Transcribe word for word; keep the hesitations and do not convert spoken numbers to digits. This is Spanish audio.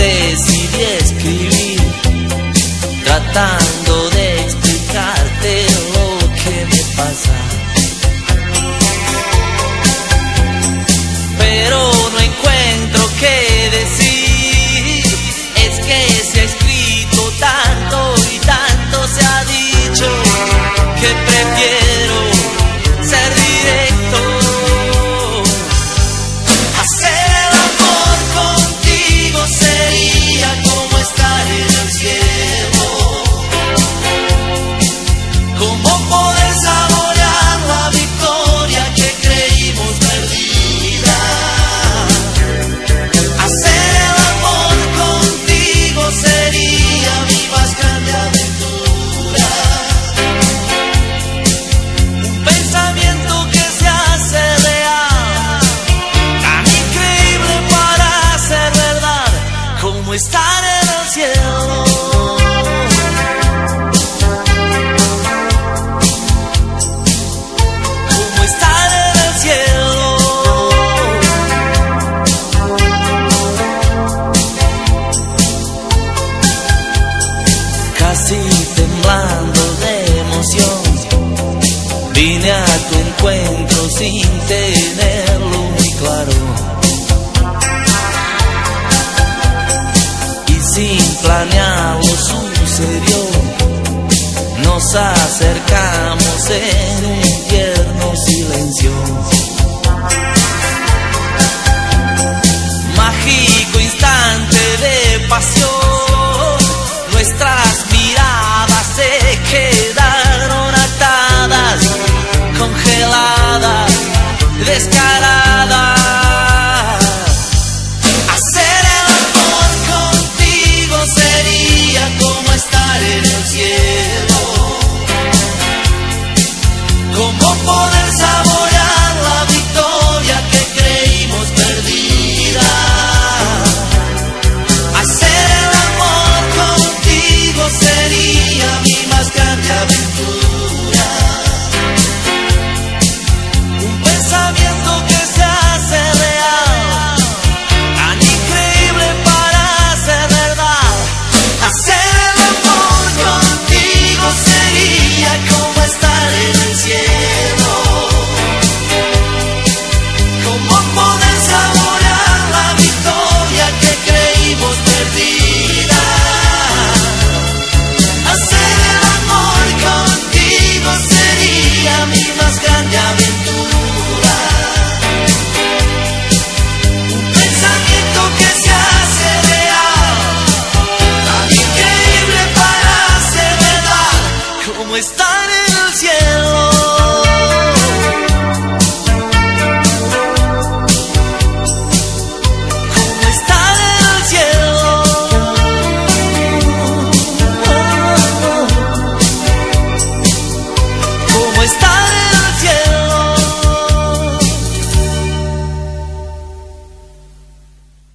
decidí escribir, tratando de explicarte lo que me pasa. Pero no encuentro qué decir, es que se ha escrito tanto y tanto se ha dicho, que prefiero ser directo. Hacer el amor contigo sería como estar en el cielo, como poder saborear la victoria que creímos perdida. Hacer el amor contigo sería mi más grande aventura, un pensamiento que se hace real, tan increíble para ser verdad, como estar en el cielo. Como estar en el cielo. Casi temblando de emoción, vine a tu encuentro sin tenerlo muy claro, y sin planearlo sucedió. Nos acercamos en un tierno silencio, mágico instante de pasión.